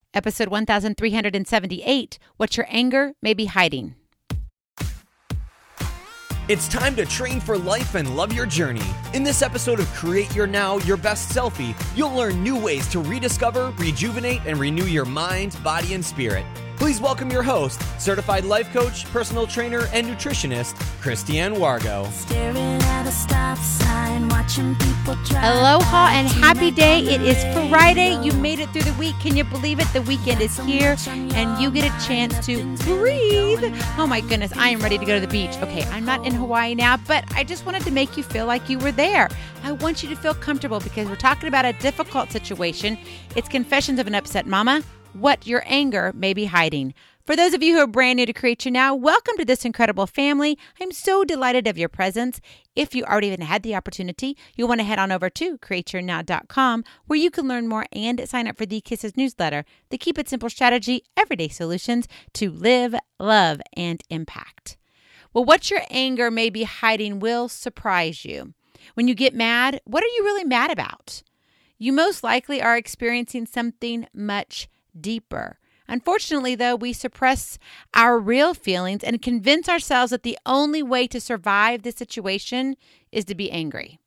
Episode 1378, What Your Anger May Be Hiding. It's time to train for life and love your journey. In this episode of Create Your Now, Your Best Selfie, you'll learn new ways to rediscover, rejuvenate, and renew your mind, body, and spirit. Please welcome your host, certified life coach, personal trainer, and nutritionist, Christiane Wargo. Staring at a stop sign, watching people drive. Aloha and happy day. It is Friday. You made it through the week. Can you believe it? The weekend is here and you get a chance to breathe. Oh my goodness, I am ready to go to the beach. Okay, I'm not in Hawaii now, but I just wanted to make you feel like you were there. I want you to feel comfortable because we're talking about a difficult situation. It's Confessions of an Upset Mama. What your anger may be hiding. For those of you who are brand new to Create Your Now, welcome to this incredible family. I'm so delighted of your presence. If you already even had the opportunity, you'll want to head on over to createyournow.com where you can learn more and sign up for the Kisses newsletter, the Keep It Simple strategy, everyday solutions to live, love, and impact. Well, what your anger may be hiding will surprise you. When you get mad, what are you really mad about? You most likely are experiencing something much deeper. Unfortunately, though, we suppress our real feelings and convince ourselves that the only way to survive this situation is to be angry.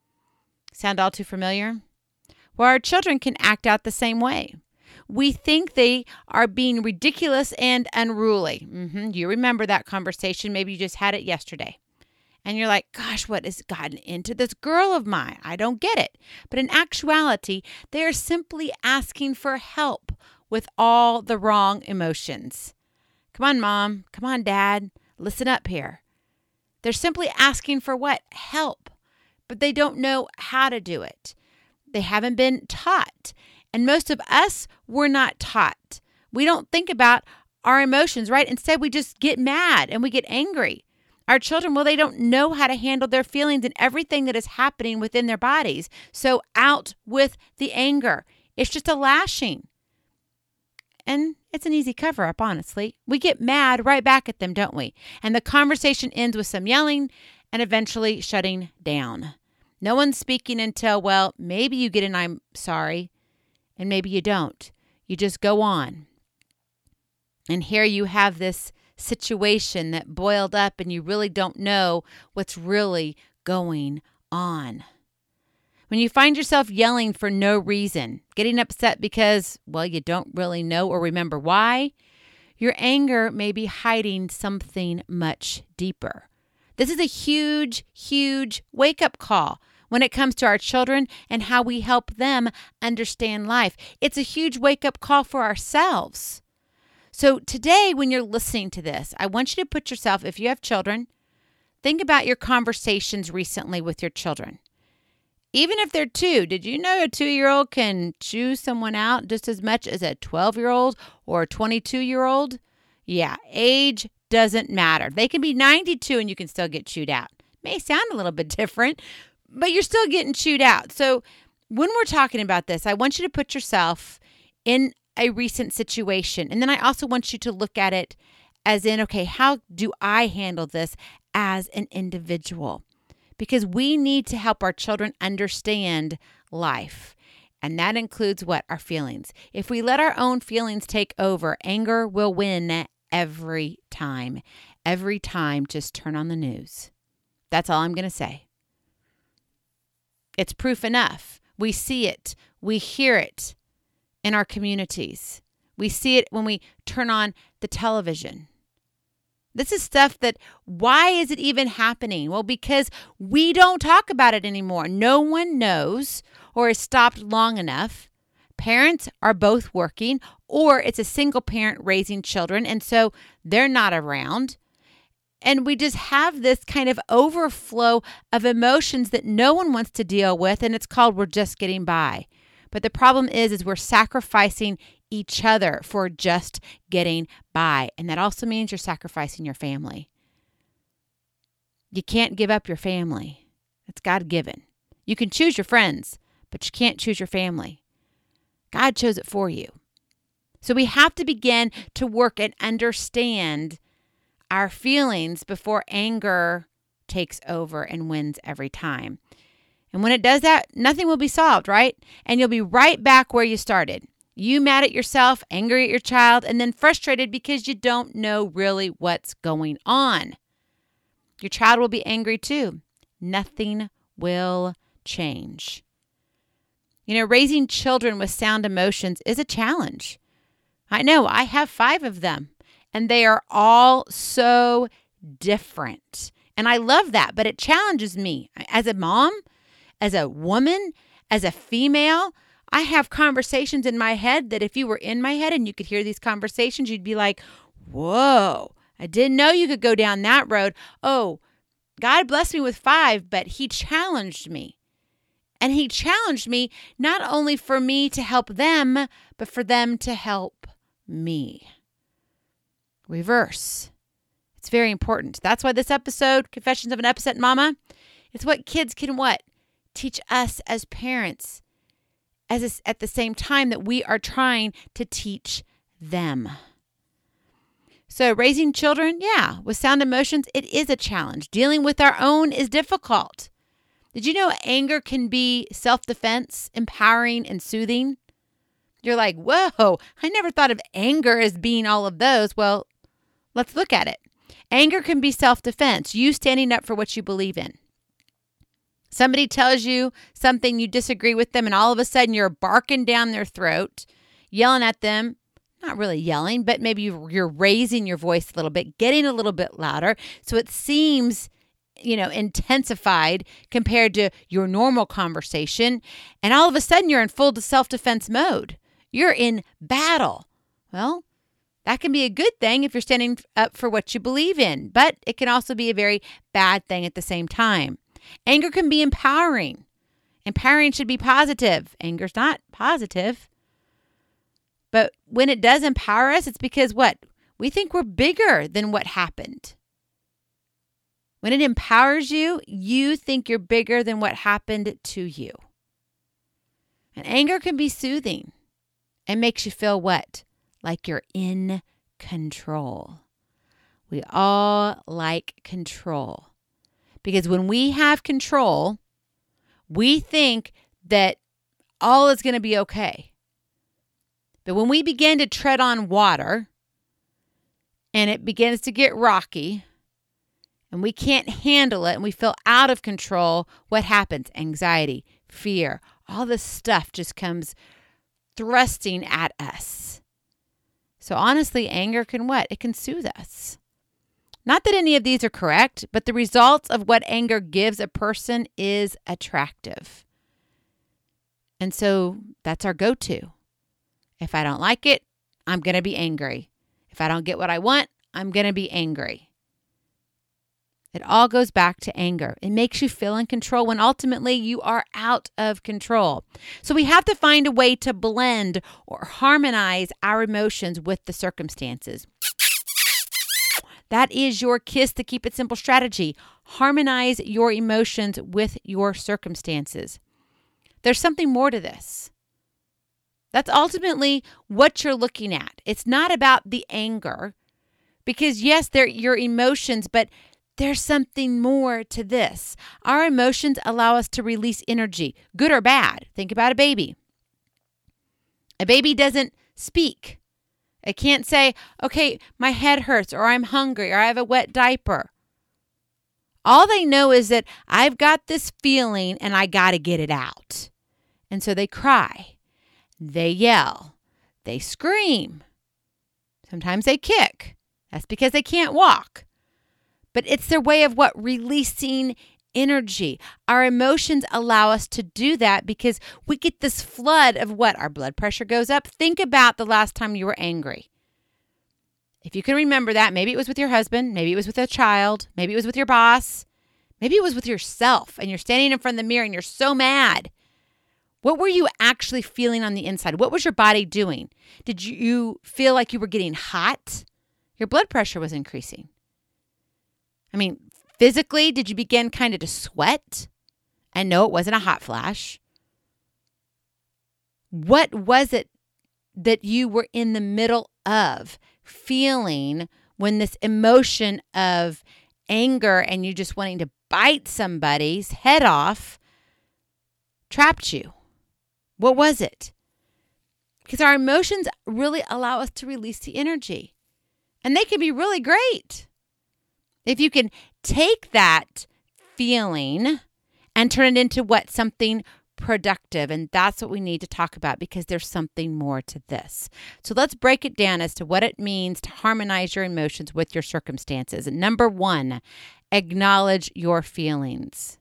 Sound all too familiar? Well, our children can act out the same way. We think they are being ridiculous and unruly. You remember that conversation. Maybe you just had it yesterday. And you're like, gosh, what has gotten into this girl of mine? I don't get it. But in actuality, they are simply asking for help with all the wrong emotions. Come on, Mom. Come on, Dad. Listen up here. They're simply asking for what? Help. But they don't know how to do it. They haven't been taught. And most of us were not taught. We don't think about our emotions, right? Instead, we just get mad and we get angry. Our children, well, they don't know how to handle their feelings and everything that is happening within their bodies. So out with the anger. It's just a lashing. And it's an easy cover-up, honestly. We get mad right back at them, don't we? And the conversation ends with some yelling and eventually shutting down. No one's speaking until, well, maybe you get an I'm sorry, and maybe you don't. You just go on. And here you have this situation that boiled up and you really don't know what's really going on. When you find yourself yelling for no reason, getting upset because, well, you don't really know or remember why, your anger may be hiding something much deeper. This is a huge, huge wake-up call when it comes to our children and how we help them understand life. It's a huge wake-up call for ourselves. So today, when you're listening to this, I want you to put yourself, if you have children, think about your conversations recently with your children. Even if they're 2, did you know a 2-year-old can chew someone out just as much as a 12-year-old or a 22-year-old? Yeah, age doesn't matter. They can be 92 and you can still get chewed out. May sound a little bit different, but you're still getting chewed out. So when we're talking about this, I want you to put yourself in a recent situation. And then I also want you to look at it as in, okay, how do I handle this as an individual? Because we need to help our children understand life. And that includes what? Our feelings. If we let our own feelings take over, anger will win every time. Every time, just turn on the news. That's all I'm going to say. It's proof enough. We see it. We hear it in our communities. We see it when we turn on the television. This is stuff that, why is it even happening? Well, because we don't talk about it anymore. No one knows or has stopped long enough. Parents are both working, or it's a single parent raising children, and so they're not around. And we just have this kind of overflow of emotions that no one wants to deal with, and it's called we're just getting by. But the problem is we're sacrificing each other for just getting by. And that also means you're sacrificing your family. You can't give up your family. It's God-given. You can choose your friends, but you can't choose your family. God chose it for you. So we have to begin to work and understand our feelings before anger takes over and wins every time. And when it does that, nothing will be solved, right? And you'll be right back where you started. You mad at yourself, angry at your child, and then frustrated because you don't know really what's going on. Your child will be angry too. Nothing will change. Raising children with sound emotions is a challenge. I know, I have 5 of them, and they are all so different. And I love that, but it challenges me. As a mom, as a woman, as a female, I have conversations in my head that if you were in my head and you could hear these conversations, you'd be like, whoa, I didn't know you could go down that road. Oh, God blessed me with 5, but he challenged me. And he challenged me not only for me to help them, but for them to help me. Reverse. It's very important. That's why this episode, Confessions of an Upset Mama, it's what kids can what? Teach us as parents at the same time that we are trying to teach them. So raising children, with sound emotions, it is a challenge. Dealing with our own is difficult. Did you know anger can be self-defense, empowering, and soothing? You're like, whoa, I never thought of anger as being all of those. Well, let's look at it. Anger can be self-defense, you standing up for what you believe in. Somebody tells you something, you disagree with them, and all of a sudden you're barking down their throat, yelling at them. Not really yelling, but maybe you're raising your voice a little bit, getting a little bit louder. So it seems, intensified compared to your normal conversation. And all of a sudden you're in full self-defense mode. You're in battle. Well, that can be a good thing if you're standing up for what you believe in, but it can also be a very bad thing at the same time. Anger can be empowering. Empowering should be positive. Anger's not positive. But when it does empower us, it's because what? We think we're bigger than what happened. When it empowers you, you think you're bigger than what happened to you. And anger can be soothing. It makes you feel what? Like you're in control. We all like control. Because when we have control, we think that all is going to be okay. But when we begin to tread on water and it begins to get rocky and we can't handle it and we feel out of control, what happens? Anxiety, fear, all this stuff just comes thrusting at us. So honestly, anger can what? It can soothe us. Not that any of these are correct, but the results of what anger gives a person is attractive. And so that's our go-to. If I don't like it, I'm going to be angry. If I don't get what I want, I'm going to be angry. It all goes back to anger. It makes you feel in control when ultimately you are out of control. So we have to find a way to blend or harmonize our emotions with the circumstances. That is your KISS to Keep It Simple strategy. Harmonize your emotions with your circumstances. There's something more to this. That's ultimately what you're looking at. It's not about the anger because yes, they're your emotions, but there's something more to this. Our emotions allow us to release energy, good or bad. Think about a baby. A baby doesn't speak. It can't say, okay, my head hurts or I'm hungry or I have a wet diaper. All they know is that I've got this feeling and I got to get it out. And so they cry. They yell. They scream. Sometimes they kick. That's because they can't walk. But it's their way of what? Releasing energy. Our emotions allow us to do that because we get this flood of what? Our blood pressure goes up. Think about the last time you were angry. If you can remember that, maybe it was with your husband, maybe it was with a child, maybe it was with your boss, maybe it was with yourself and you're standing in front of the mirror and you're so mad. What were you actually feeling on the inside? What was your body doing? Did you feel like you were getting hot? Your blood pressure was increasing. I mean, physically, did you begin kind of to sweat? And no, it wasn't a hot flash. What was it that you were in the middle of feeling when this emotion of anger and you just wanting to bite somebody's head off trapped you? What was it? Because our emotions really allow us to release the energy. And they can be really great. If you can take that feeling and turn it into what? Something productive. And that's what we need to talk about, because there's something more to this. So let's break it down as to what it means to harmonize your emotions with your circumstances. And number 1, acknowledge your feelings.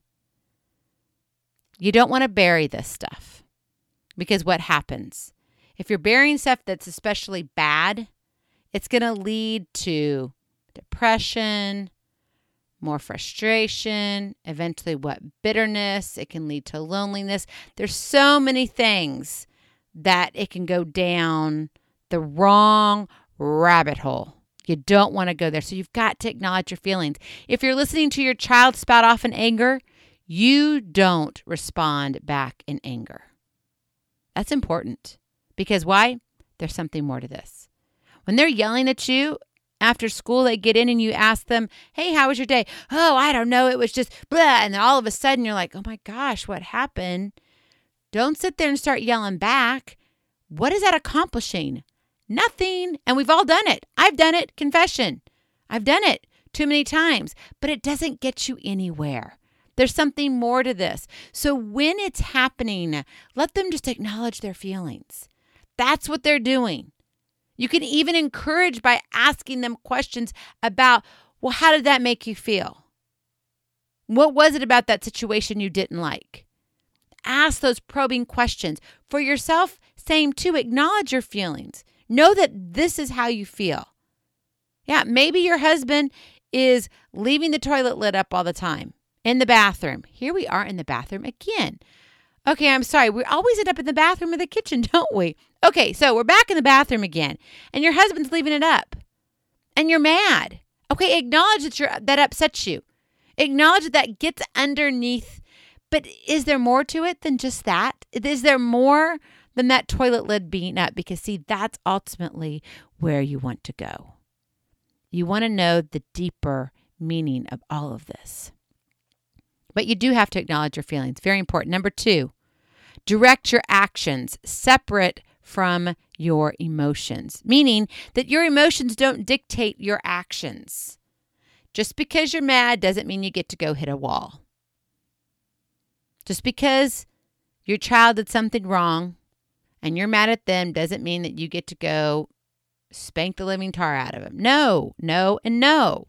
You don't want to bury this stuff, because what happens? If you're burying stuff that's especially bad, it's going to lead to depression, more frustration, eventually bitterness. It can lead to loneliness. There's so many things that it can go down the wrong rabbit hole. You don't want to go there. So you've got to acknowledge your feelings. If you're listening to your child spout off in anger, you don't respond back in anger. That's important. Because why? There's something more to this. When they're yelling at you after school, they get in and you ask them, hey, how was your day? Oh, I don't know. It was just blah. And then all of a sudden you're like, oh my gosh, what happened? Don't sit there and start yelling back. What is that accomplishing? Nothing. And we've all done it. I've done it. Confession. I've done it too many times, but it doesn't get you anywhere. There's something more to this. So when it's happening, let them just acknowledge their feelings. That's what they're doing. You can even encourage by asking them questions about, well, how did that make you feel? What was it about that situation you didn't like? Ask those probing questions. For yourself, same too, acknowledge your feelings. Know that this is how you feel. Yeah, maybe your husband is leaving the toilet lid up all the time in the bathroom. Here we are in the bathroom again. Okay, I'm sorry. We always end up in the bathroom or the kitchen, don't we? Okay, so we're back in the bathroom again, and your husband's leaving it up, and you're mad. Okay, acknowledge that upsets you. Acknowledge that gets underneath. But is there more to it than just that? Is there more than that toilet lid being up? Because, see, that's ultimately where you want to go. You want to know the deeper meaning of all of this. But you do have to acknowledge your feelings. Very important. Number 2, direct your actions separate from your emotions, meaning that your emotions don't dictate your actions. Just because you're mad doesn't mean you get to go hit a wall. Just because your child did something wrong and you're mad at them doesn't mean that you get to go spank the living tar out of them. No, no, and no.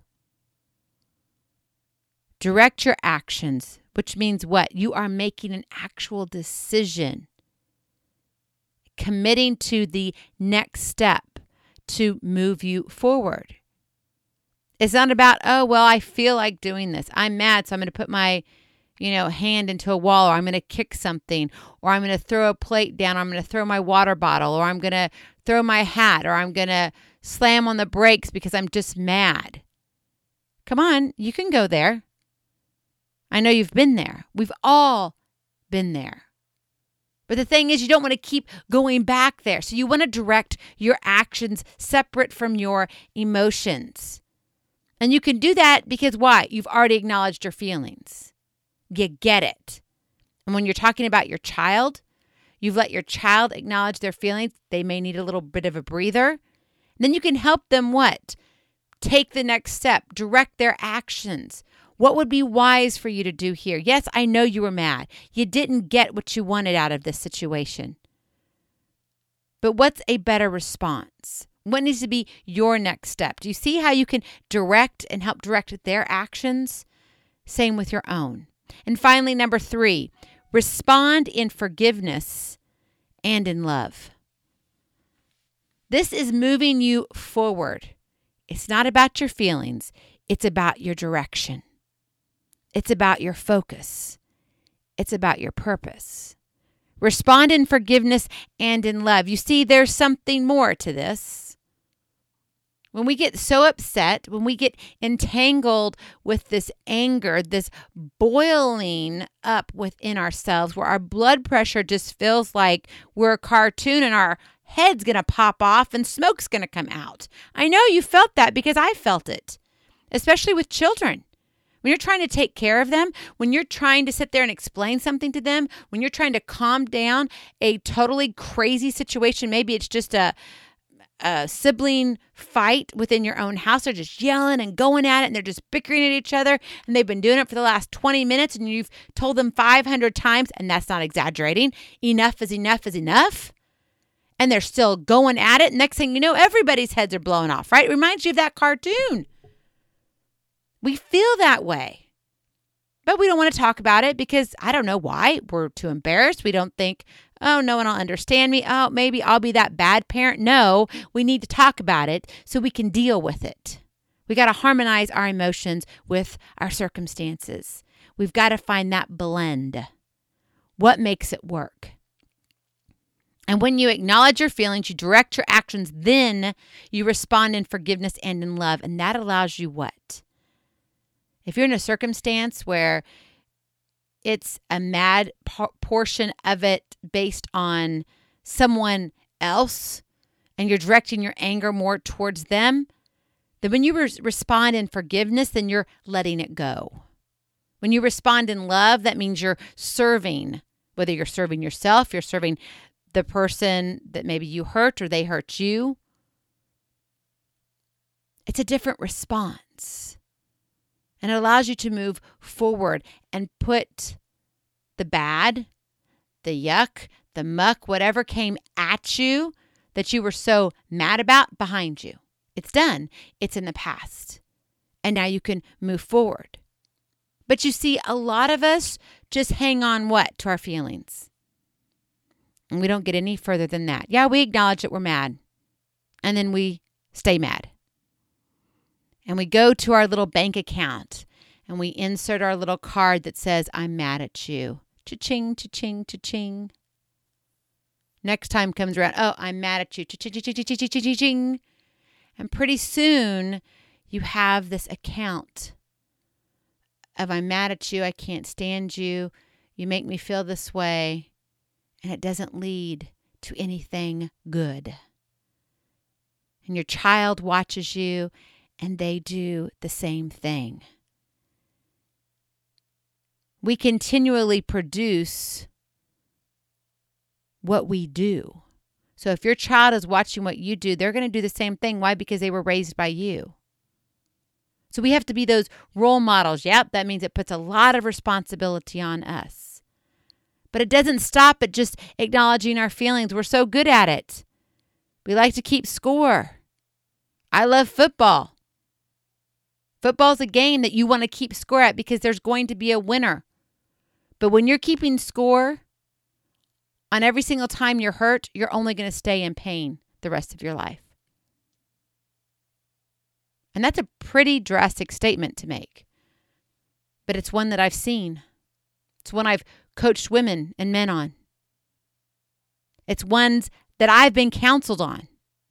Direct your actions, which means what? You are making an actual decision, committing to the next step to move you forward. It's not about, oh, well, I feel like doing this. I'm mad, so I'm going to put my, hand into a wall, or I'm going to kick something, or I'm going to throw a plate down, or I'm going to throw my water bottle, or I'm going to throw my hat, or I'm going to slam on the brakes because I'm just mad. Come on, you can go there. I know you've been there. We've all been there. But the thing is, you don't want to keep going back there. So you want to direct your actions separate from your emotions. And you can do that because why? You've already acknowledged your feelings. You get it. And when you're talking about your child, you've let your child acknowledge their feelings. They may need a little bit of a breather. And then you can help them what? Take the next step. Direct their actions. What would be wise for you to do here? Yes, I know you were mad. You didn't get what you wanted out of this situation. But what's a better response? What needs to be your next step? Do you see how you can direct and help direct their actions? Same with your own. And finally, number 3, respond in forgiveness and in love. This is moving you forward. It's not about your feelings. It's about your direction. It's about your focus. It's about your purpose. Respond in forgiveness and in love. You see, there's something more to this. When we get so upset, when we get entangled with this anger, this boiling up within ourselves, where our blood pressure just feels like we're a cartoon and our head's going to pop off and smoke's going to come out. I know you felt that because I felt it, especially with children. When you're trying to take care of them, when you're trying to sit there and explain something to them, when you're trying to calm down a totally crazy situation, maybe it's just a sibling fight within your own house. They're just yelling and going at it, and they're just bickering at each other, and they've been doing it for the last 20 minutes, and you've told them 500 times, and that's not exaggerating. Enough is enough is enough. And they're still going at it. Next thing you know, everybody's heads are blowing off, right? It reminds you of that cartoon. We feel that way. But we don't want to talk about it because I don't know why. We're too embarrassed. We don't think, oh, no one will understand me. Oh, maybe I'll be that bad parent. No, we need to talk about it so we can deal with it. We got to harmonize our emotions with our circumstances. We've got to find that blend. What makes it work? And when you acknowledge your feelings, you direct your actions, then you respond in forgiveness and in love. And that allows you what? If you're in a circumstance where it's a mad portion of it based on someone else and you're directing your anger more towards them, then when you respond in forgiveness, then you're letting it go. When you respond in love, that means you're serving, whether you're serving yourself, you're serving the person that maybe you hurt or they hurt you. It's a different response. And it allows you to move forward and put the bad, the yuck, the muck, whatever came at you that you were so mad about behind you. It's done. It's in the past. And now you can move forward. But you see, a lot of us just hang on what? To our feelings. And we don't get any further than that. Yeah, we acknowledge that we're mad. And then we stay mad. And we go to our little bank account and we insert our little card that says, I'm mad at you. Cha-ching, cha-ching, cha-ching. Next time comes around, oh, I'm mad at you. Cha-ching. And pretty soon you have this account of I'm mad at you, I can't stand you, you make me feel this way, and it doesn't lead to anything good. And your child watches you and they do the same thing. We continually produce what we do. So if your child is watching what you do, they're going to do the same thing. Why? Because they were raised by you. So we have to be those role models. Yep, that means it puts a lot of responsibility on us. But it doesn't stop at just acknowledging our feelings. We're so good at it. We like to keep score. I love football. Football's a game that you want to keep score at because there's going to be a winner. But when you're keeping score on every single time you're hurt, you're only going to stay in pain the rest of your life. And that's a pretty drastic statement to make. But it's one that I've seen. It's one I've coached women and men on. It's ones that I've been counseled on.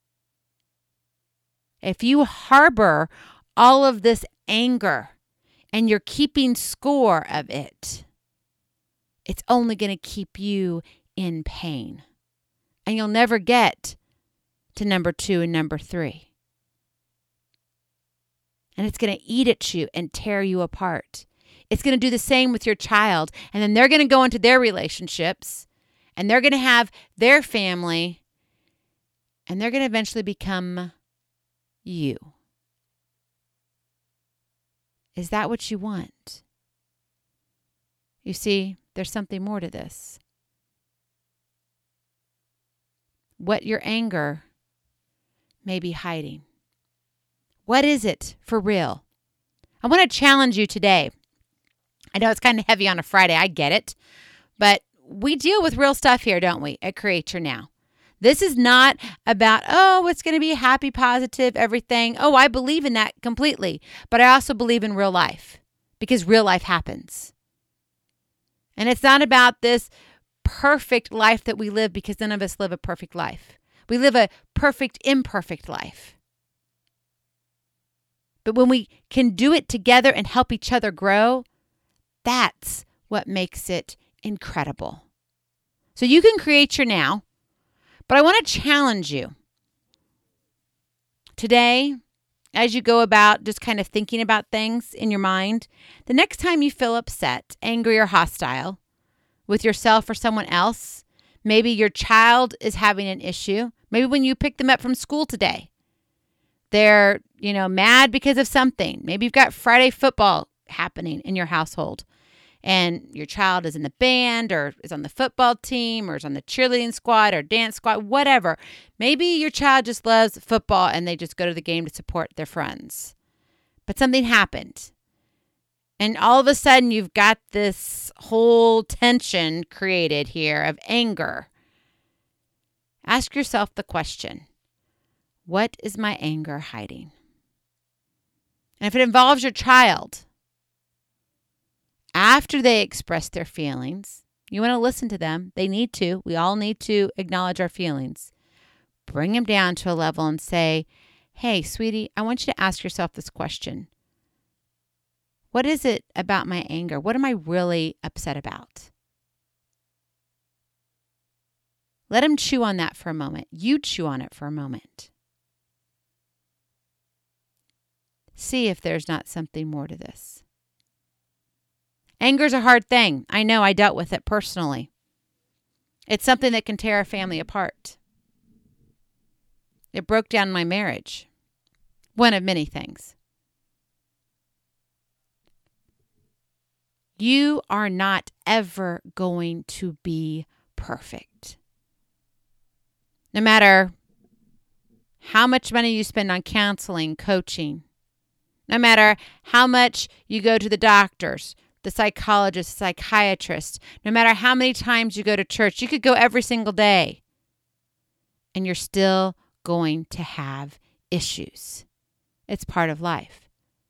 If you harbor all of this anger and you're keeping score of it, it's only going to keep you in pain. And you'll never get to number 2 and number 3. And it's going to eat at you and tear you apart. It's going to do the same with your child. And then they're going to go into their relationships and they're going to have their family and they're going to eventually become you. Is that what you want? You see, there's something more to this. What your anger may be hiding. What is it for real? I want to challenge you today. I know it's kind of heavy on a Friday. I get it. But we deal with real stuff here, don't we, at Create Your Now? This is not about, oh, it's going to be happy, positive, everything. Oh, I believe in that completely. But I also believe in real life because real life happens. And it's not about this perfect life that we live because none of us live a perfect life. We live a perfect, imperfect life. But when we can do it together and help each other grow, that's what makes it incredible. So you can create your now, but I want to challenge you. Today, as you go about just kind of thinking about things in your mind, the next time you feel upset, angry, or hostile with yourself or someone else, maybe your child is having an issue. Maybe when you pick them up from school today, they're, mad because of something. Maybe you've got Friday football happening in your household and your child is in the band or is on the football team or is on the cheerleading squad or dance squad, whatever. Maybe your child just loves football and they just go to the game to support their friends. But something happened. And all of a sudden you've got this whole tension created here of anger. Ask yourself the question, what is my anger hiding? And if it involves your child, after they express their feelings, you want to listen to them. They need to. We all need to acknowledge our feelings. Bring them down to a level and say, hey, sweetie, I want you to ask yourself this question. What is it about my anger? What am I really upset about? Let them chew on that for a moment. You chew on it for a moment. See if there's not something more to this. Anger is a hard thing. I know, I dealt with it personally. It's something that can tear a family apart. It broke down my marriage. One of many things. You are not ever going to be perfect. No matter how much money you spend on counseling, coaching, no matter how much you go to the doctors, the psychologist, psychiatrist, no matter how many times you go to church, you could go every single day, and you're still going to have issues. It's part of life.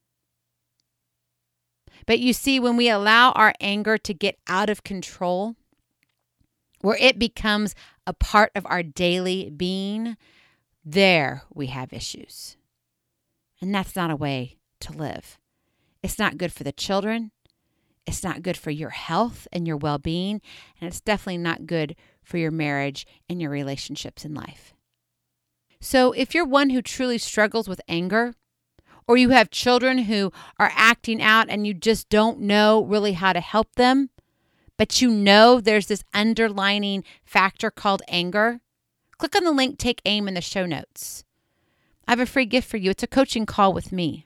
But you see, when we allow our anger to get out of control, where it becomes a part of our daily being, there we have issues. And that's not a way to live. It's not good for the children. It's not good for your health and your well-being. And it's definitely not good for your marriage and your relationships in life. So if you're one who truly struggles with anger, or you have children who are acting out and you just don't know really how to help them, but you know there's this underlining factor called anger, click on the link Take Aim in the show notes. I have a free gift for you. It's a coaching call with me.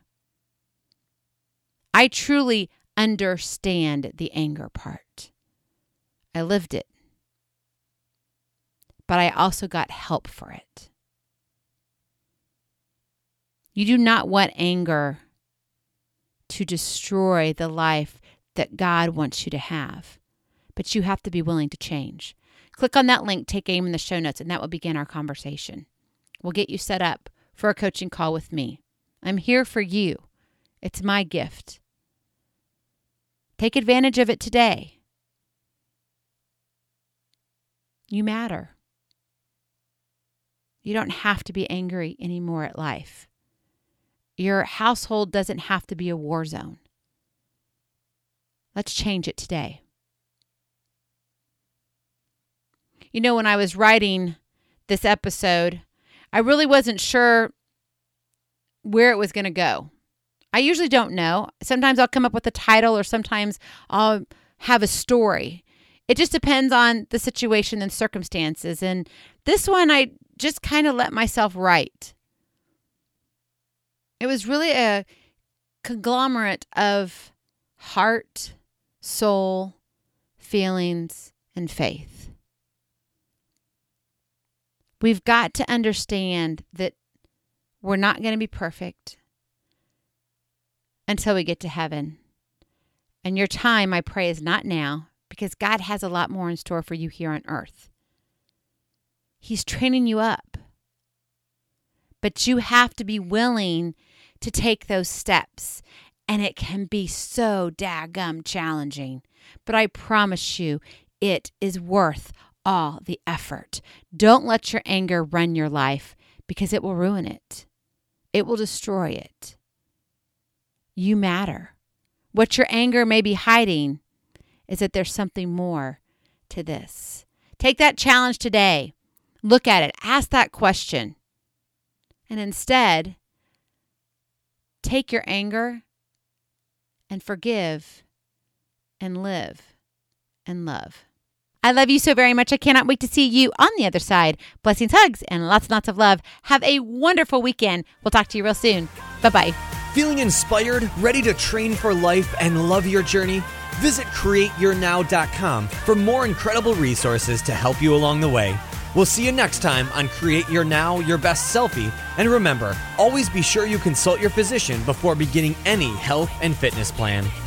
I truly understand the anger part. I lived it. But I also got help for it. You do not want anger to destroy the life that God wants you to have. But you have to be willing to change. Click on that link, Take Aim in the show notes, and that will begin our conversation. We'll get you set up for a coaching call with me. I'm here for you. It's my gift. Take advantage of it today. You matter. You don't have to be angry anymore at life. Your household doesn't have to be a war zone. Let's change it today. You know, when I was writing this episode, I really wasn't sure where it was going to go. I usually don't know. Sometimes I'll come up with a title or sometimes I'll have a story. It just depends on the situation and circumstances. And this one, I just kind of let myself write. It was really a conglomerate of heart, soul, feelings, and faith. We've got to understand that we're not going to be perfect until we get to heaven. And your time, I pray, is not now, because God has a lot more in store for you here on earth. He's training you up. But you have to be willing to take those steps. And it can be so daggum challenging. But I promise you, it is worth all the effort. Don't let your anger run your life, because it will ruin it. It will destroy it. You matter. What your anger may be hiding is that there's something more to this. Take that challenge today. Look at it. Ask that question. And instead, take your anger and forgive and live and love. I love you so very much. I cannot wait to see you on the other side. Blessings, hugs, and lots and lots of love. Have a wonderful weekend. We'll talk to you real soon. Bye-bye. Feeling inspired, ready to train for life and love your journey? Visit CreateYourNow.com for more incredible resources to help you along the way. We'll see you next time on Create Your Now, Your Best Selfie. And remember, always be sure you consult your physician before beginning any health and fitness plan.